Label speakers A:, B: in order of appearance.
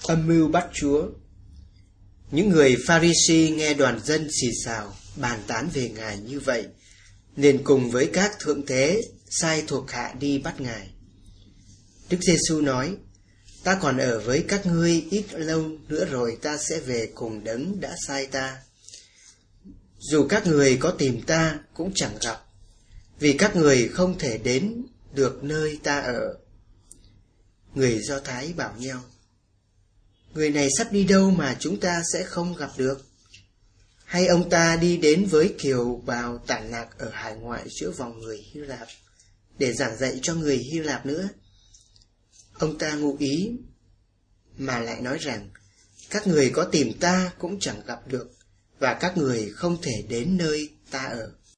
A: Âm mưu bắt Chúa. Những người Pha-ri-si nghe đoàn dân xì xào bàn tán về Ngài như vậy, liền cùng với các thượng tế sai thuộc hạ đi bắt Ngài. Đức Giê-xu nói: Ta còn ở với các ngươi ít lâu nữa rồi ta sẽ về cùng Đấng đã sai ta. Dù các người có tìm ta cũng chẳng gặp, vì các người không thể đến được nơi ta ở. Người Do Thái bảo nhau: Người này sắp đi đâu mà chúng ta sẽ không gặp được? Hay ông ta đi đến với kiều bào tản lạc ở hải ngoại giữa vòng người Hy Lạp để giảng dạy cho người Hy Lạp nữa? Ông ta ngụ ý mà lại nói rằng các người có tìm ta cũng chẳng gặp được, và các người không thể đến nơi ta ở.